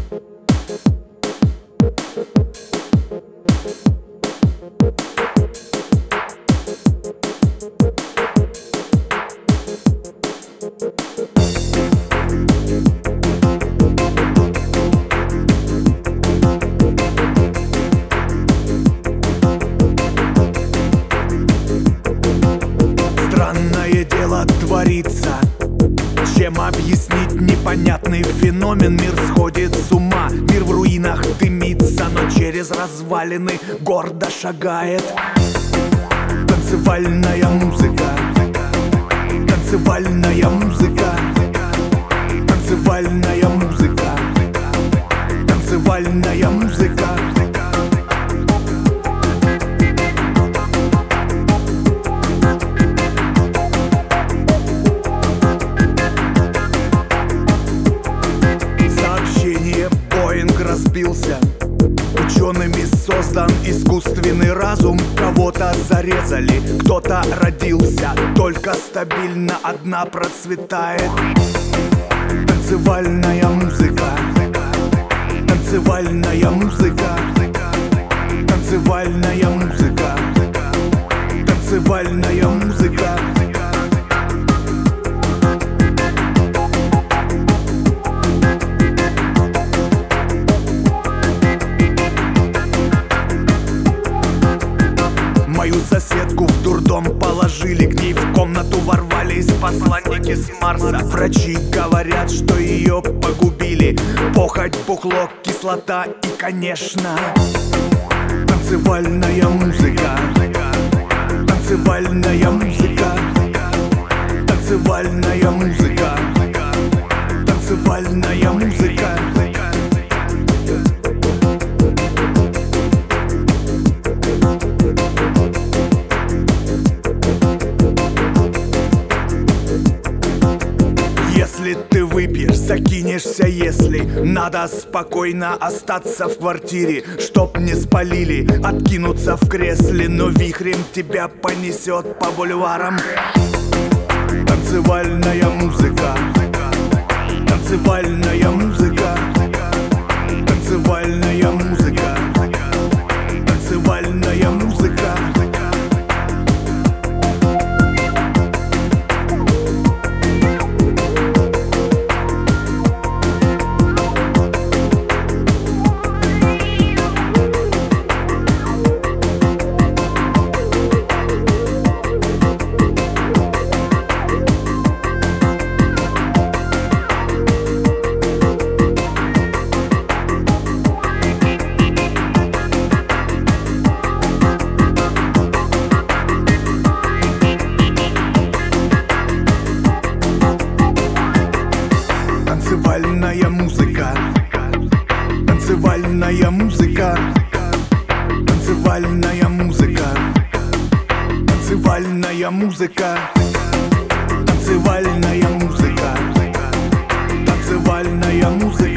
Странное дело творится. Чем объяснить непонятный феномен? Мир сходит с ума, мир в руинах дымится, но через развалины гордо шагает танцевальная музыка. Танцевальная музыка. Танцевальная музыка. Танцевальная музыка. Боинг разбился, учеными создан искусственный разум. Кого-то зарезали, кто-то родился, только стабильно одна процветает танцевальная музыка. Танцевальная музыка. Танцевальная музыка. Танцевальная музыка. Мою соседку в дурдом положили, к ней в комнату ворвались посланники с Марса. Врачи говорят, что ее погубили похоть, бухло, кислота и, конечно, танцевальная музыка. Танцевальная музыка. Танцевальная музыка. Танцевальная музыка. Если ты выпьешь, закинешься, если надо спокойно остаться в квартире, чтоб не спалили, откинуться в кресле, но вихрем тебя понесет по бульварам танцевальная музыка. Танцевальная музыка. Танцевальная музыка. Танцевальная музыка. Танцевальная музыка. Танцевальная музыка. Танцевальная музыка. Танцевальная музыка. Танцевальная музыка. Танцевальная музыка.